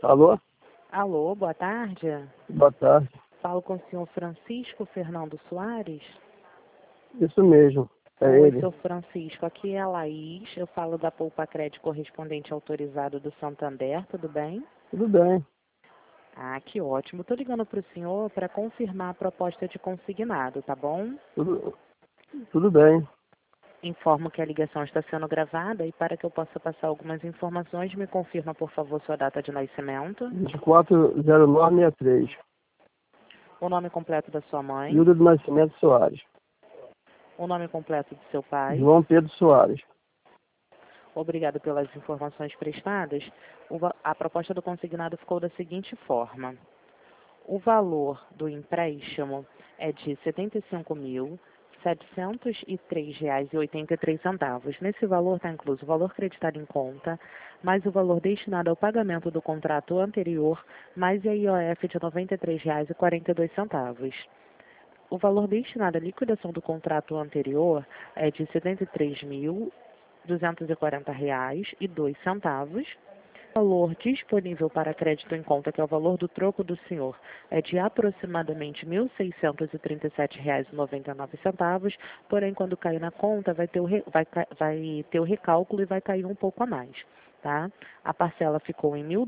Alô? Alô, boa tarde. Boa tarde. Falo com o senhor Francisco Fernando Soares. Isso mesmo, é Oi, ele. seu Francisco, aqui é a Laís. Eu falo da Poupa Crédito correspondente autorizado do Santander, tudo bem? Tudo bem. Ah, que ótimo. Estou ligando para o senhor para confirmar a proposta de consignado, tá bom? Tudo bem. Informo que a ligação está sendo gravada e para que eu possa passar algumas informações, me confirma, por favor, sua data de nascimento, 240963. o nome completo da sua mãe, Hilda do Nascimento Soares. o nome completo do seu pai. João Pedro Soares. Obrigado pelas informações prestadas. A proposta do consignado ficou da seguinte forma. O valor do empréstimo é de R$ 75.703,83. Nesse valor está incluso o valor creditado em conta, mais o valor destinado ao pagamento do contrato anterior, mais a IOF de R$ 93,42. O valor destinado à liquidação do contrato anterior é de R$ 73.240,02. O valor disponível para crédito em conta, que é o valor do troco do senhor, é de aproximadamente R$ 1.637,99, porém, quando cair na conta, vai ter o recálculo e vai cair um pouco a mais. Tá? A parcela ficou em R$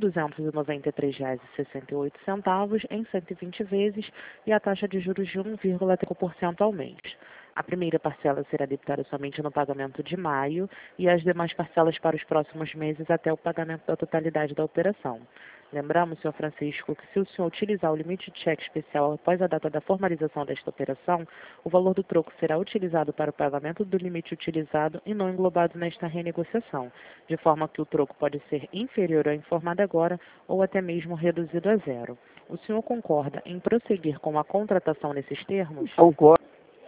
1.293,68 em 120 vezes e a taxa de juros de 1,5% ao mês. A primeira parcela será debitada somente no pagamento de maio e as demais parcelas para os próximos meses até o pagamento da totalidade da operação. Lembramos, senhor Francisco, que se o senhor utilizar o limite de cheque especial após a data da formalização desta operação, o valor do troco será utilizado para o pagamento do limite utilizado e não englobado nesta renegociação, de forma que o troco pode ser inferior ao informado agora ou até mesmo reduzido a zero. O senhor concorda em prosseguir com a contratação nesses termos? Concordo.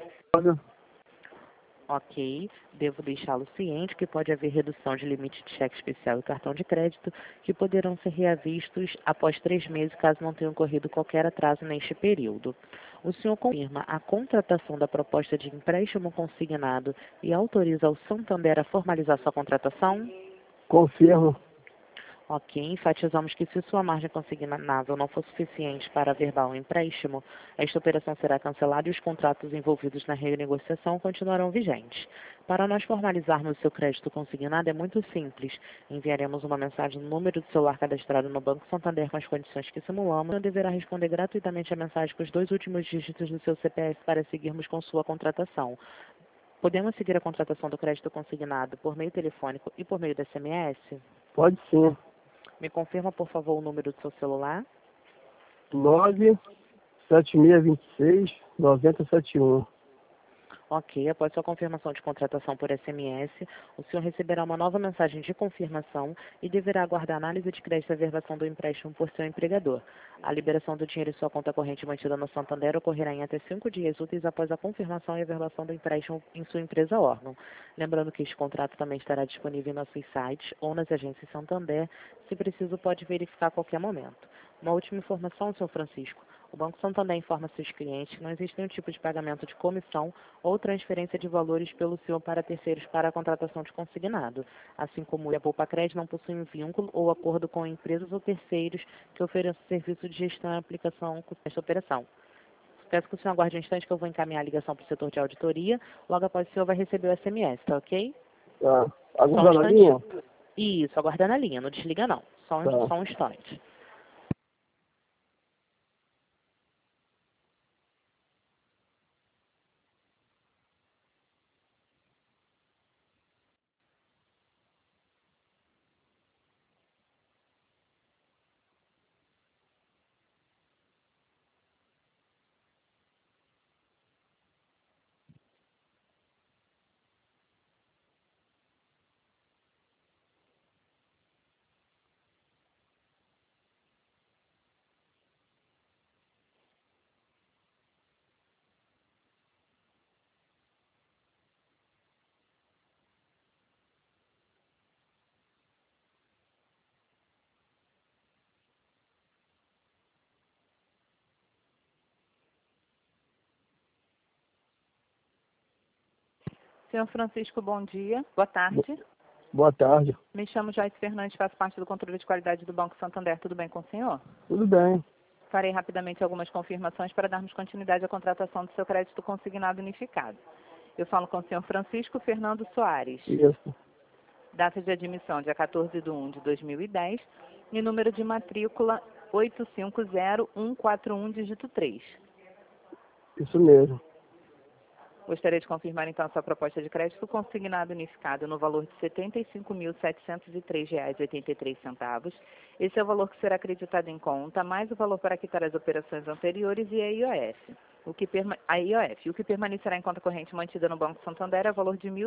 Ok, devo deixá-lo ciente que pode haver redução de limite de cheque especial e cartão de crédito, que poderão ser reavistos após 3 meses, caso não tenha ocorrido qualquer atraso neste período. O senhor confirma a contratação da proposta de empréstimo consignado e autoriza o Santander a formalizar sua contratação? Confirmo. Ok, enfatizamos que se sua margem consignável não for suficiente para averbar o empréstimo, esta operação será cancelada e os contratos envolvidos na renegociação continuarão vigentes. Para nós formalizarmos o seu crédito consignado é muito simples. Enviaremos uma mensagem no número do celular cadastrado no Banco Santander com as condições que simulamos. Você deverá responder gratuitamente a mensagem com os 2 últimos dígitos do seu CPF para seguirmos com sua contratação. Podemos seguir a contratação do crédito consignado por meio telefônico e por meio do SMS? Pode sim. Me confirma, por favor, o número do seu celular. 97626-9071. Ok, após sua confirmação de contratação por SMS, o senhor receberá uma nova mensagem de confirmação e deverá aguardar a análise de crédito e averbação do empréstimo por seu empregador. A liberação do dinheiro em sua conta corrente mantida no Santander ocorrerá em até 5 dias úteis após a confirmação e averbação do empréstimo em sua empresa órgão. Lembrando que este contrato também estará disponível em nossos sites ou nas agências Santander. Se preciso, pode verificar a qualquer momento. Uma última informação, senhor Francisco. O Banco Santander informa seus clientes que não existe nenhum tipo de pagamento de comissão ou transferência de valores pelo senhor para terceiros para a contratação de consignado, assim como a Poupa Crédito não possui um vínculo ou acordo com empresas ou terceiros que ofereçam serviço de gestão e aplicação com esta operação. Peço que o senhor aguarde um instante que eu vou encaminhar a ligação para o setor de auditoria. Logo após o senhor vai receber o SMS, tá ok? Tá. Só um Aguardando a linha? instantinho. Isso, aguardando a linha, não desliga não. Tá. Só um instante. Senhor Francisco, bom dia. Boa tarde. Boa tarde. Me chamo Joyce Fernandes, faço parte do controle de qualidade do Banco Santander. Tudo bem com o senhor? Tudo bem. Farei rapidamente algumas confirmações para darmos continuidade à contratação do seu crédito consignado unificado. Eu falo com o senhor Francisco Fernando Soares. Isso. Data de admissão, dia 14/1/2010. E número de matrícula 850141, dígito 3. Isso mesmo. Gostaria de confirmar, então, a sua proposta de crédito consignado unificado no valor de R$ 75.703,83. Esse é o valor que será acreditado em conta, mais o valor para quitar as operações anteriores e a IOF. O que permanecerá em conta corrente mantida no Banco Santander é o valor de R$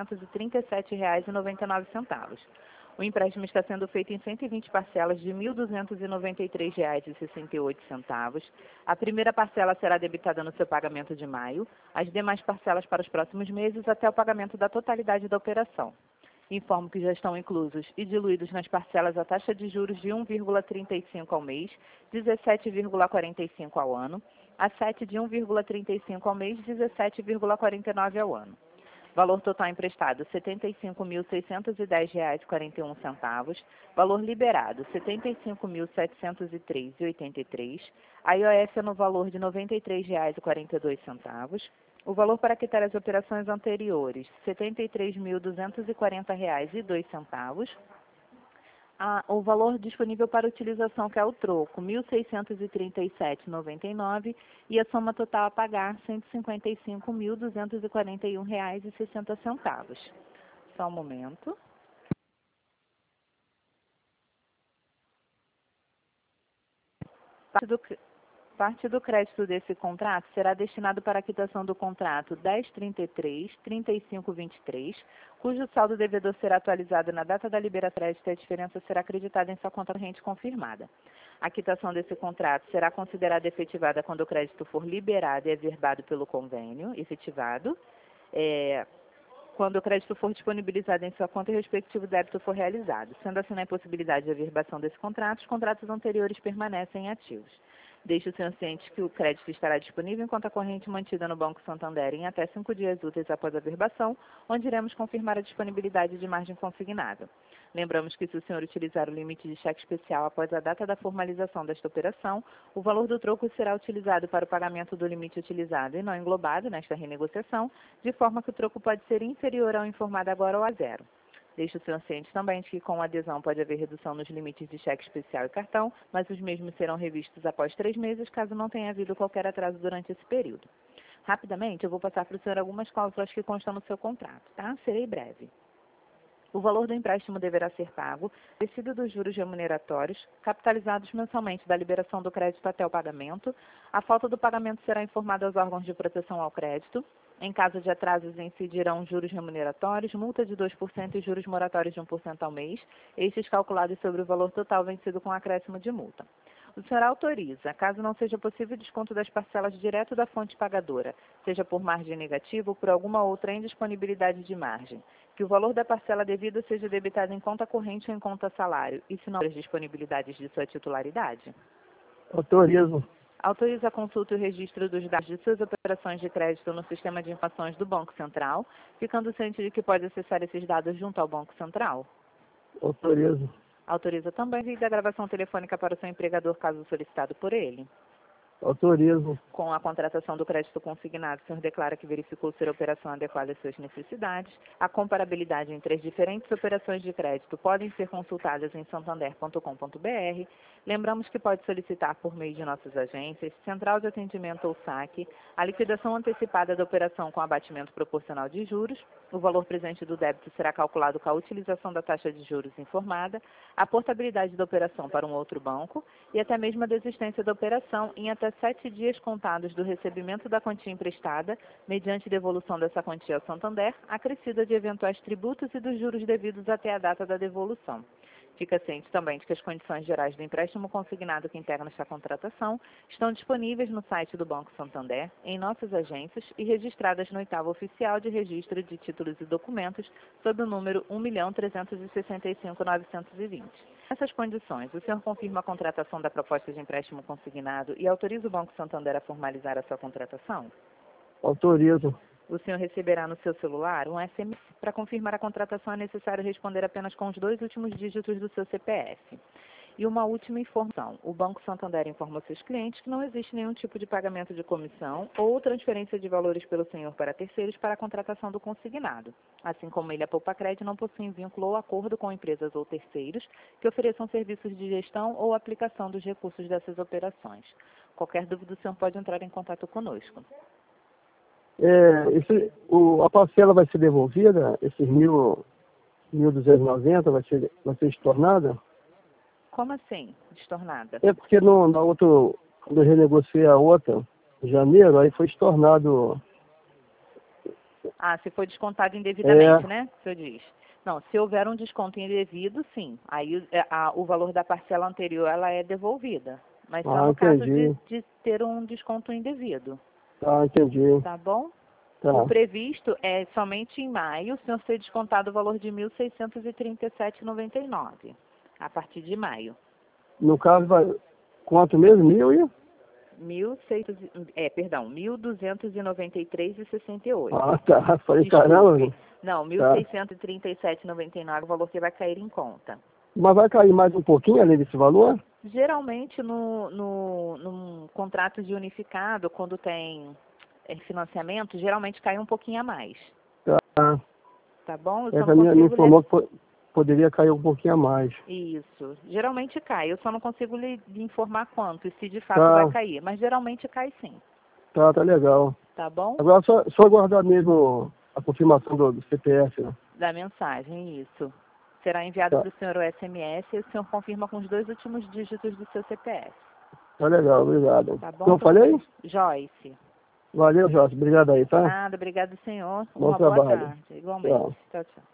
1.637,99. O empréstimo está sendo feito em 120 parcelas de R$ 1.293,68. A primeira parcela será debitada no seu pagamento de maio, as demais parcelas para os próximos meses até o pagamento da totalidade da operação. Informo que já estão inclusos e diluídos nas parcelas a taxa de juros de 1,35 ao mês, 17,45 ao ano, a 7 de 1,35 ao mês, 17,49 ao ano. Valor total emprestado, R$ 75.610,41. Valor liberado, R$ 75.703,83. A IOF é no valor de R$ 93,42. O valor para quitar as operações anteriores, R$ 73.240,02. O valor disponível para utilização, que é o troco, R$ 1.637,99, e a soma total a pagar, R$ 155.241,60. Só um momento. Parte do crédito desse contrato será destinado para a quitação do contrato 1033-3523, cujo saldo devedor será atualizado na data da liberação do crédito e a diferença será acreditada em sua conta corrente confirmada. A quitação desse contrato será considerada efetivada quando o crédito for liberado e averbado pelo convênio efetivado, quando o crédito for disponibilizado em sua conta e o respectivo débito for realizado. Sendo assim, na impossibilidade de averbação desse contrato, os contratos anteriores permanecem ativos. Deixe o senhor ciente que o crédito estará disponível em conta corrente mantida no Banco Santander em até 5 dias úteis após a averbação, onde iremos confirmar a disponibilidade de margem consignada. Lembramos que, se o senhor utilizar o limite de cheque especial após a data da formalização desta operação, o valor do troco será utilizado para o pagamento do limite utilizado e não englobado nesta renegociação, de forma que o troco pode ser inferior ao informado agora ou a zero. Deixe o senhor ciente também de que, com a adesão, pode haver redução nos limites de cheque especial e cartão, mas os mesmos serão revistos após 3 meses, caso não tenha havido qualquer atraso durante esse período. Rapidamente, eu vou passar para o senhor algumas cláusulas que constam no seu contrato, tá? Serei breve. O valor do empréstimo deverá ser pago, acrescido dos juros remuneratórios, capitalizados mensalmente da liberação do crédito até o pagamento. A falta do pagamento será informada aos órgãos de proteção ao crédito. Em caso de atrasos, incidirão juros remuneratórios, multa de 2% e juros moratórios de 1% ao mês, estes calculados sobre o valor total vencido com acréscimo de multa. O senhor autoriza, caso não seja possível desconto das parcelas direto da fonte pagadora, seja por margem negativa ou por alguma outra indisponibilidade de margem, que o valor da parcela devida seja debitado em conta corrente ou em conta salário, e se não as disponibilidades de sua titularidade? Autorizo. Autoriza a consulta e o registro dos dados de suas operações de crédito no sistema de informações do Banco Central, ficando ciente de que pode acessar esses dados junto ao Banco Central? Autorizo. Autoriza também a envio da gravação telefônica para o seu empregador, caso solicitado por ele? Autorizo. Com a contratação do crédito consignado, o senhor declara que verificou ser a operação adequada às suas necessidades. A comparabilidade entre as diferentes operações de crédito podem ser consultadas em santander.com.br. Lembramos que pode solicitar por meio de nossas agências, central de atendimento ou saque, a liquidação antecipada da operação com abatimento proporcional de juros. O valor presente do débito será calculado com a utilização da taxa de juros informada, a portabilidade da operação para um outro banco e até mesmo a desistência da operação em até 7 dias contados do recebimento da quantia emprestada, mediante devolução dessa quantia ao Santander, acrescida de eventuais tributos e dos juros devidos até a data da devolução. Fica ciente também de que as condições gerais do empréstimo consignado que integram esta contratação estão disponíveis no site do Banco Santander, em nossas agências e registradas no 8º Oficial de Registro de Títulos e Documentos, sob o número 1.365.920. Nessas condições, o senhor confirma a contratação da proposta de empréstimo consignado e autoriza o Banco Santander a formalizar a sua contratação? Autorizo. O senhor receberá no seu celular um SMS. Para confirmar a contratação é necessário responder apenas com os 2 últimos dígitos do seu CPF. E uma última informação. O Banco Santander informa aos seus clientes que não existe nenhum tipo de pagamento de comissão ou transferência de valores pelo senhor para terceiros para a contratação do consignado. Assim como ele, a Poupacred não possui vínculo ou acordo com empresas ou terceiros que ofereçam serviços de gestão ou aplicação dos recursos dessas operações. Qualquer dúvida, o senhor pode entrar em contato conosco. A parcela vai ser devolvida? Esses 1.290 vai ser estornada? Como assim, estornada? É porque na outra, quando eu renegociei a outra, em janeiro, aí foi estornado. Ah, se foi descontado indevidamente, É. né? O senhor diz. Não, se houver um desconto indevido, sim. Aí o valor da parcela anterior ela é devolvida. Mas só no caso de ter um desconto indevido. Tá, entendi. Tá bom? Tá. O previsto é somente em maio, o senhor ser descontado o valor de R$ 1.637,99. A partir de maio. No caso, vai quanto mesmo? 1.293,68. Ah, tá. Falei, Desculpe. caramba. Não, 1.637,99 é o valor que vai cair em conta. Mas vai cair mais um pouquinho além desse valor? Geralmente, num contrato de unificado, quando tem financiamento, geralmente cai um pouquinho a mais. Tá. Tá bom? Eu só Essa não me consigo informou que poderia cair um pouquinho a mais. Isso. Geralmente cai. Eu só não consigo lhe informar quanto e se de fato Tá. vai cair. Mas geralmente cai sim. Tá legal. Tá bom? Agora só aguardar mesmo a confirmação do CPF, né? Da mensagem, isso. Será enviado Tá. para o senhor o SMS e o senhor confirma com os 2 últimos dígitos do seu CPF. Tá legal, obrigado. Tá bom? Então, falei? Joyce. Valeu, Jorge. Obrigado aí, tá? Nada, obrigado, senhor. Bom Uma boa trabalho. tarde. Igualmente. Tchau, tchau.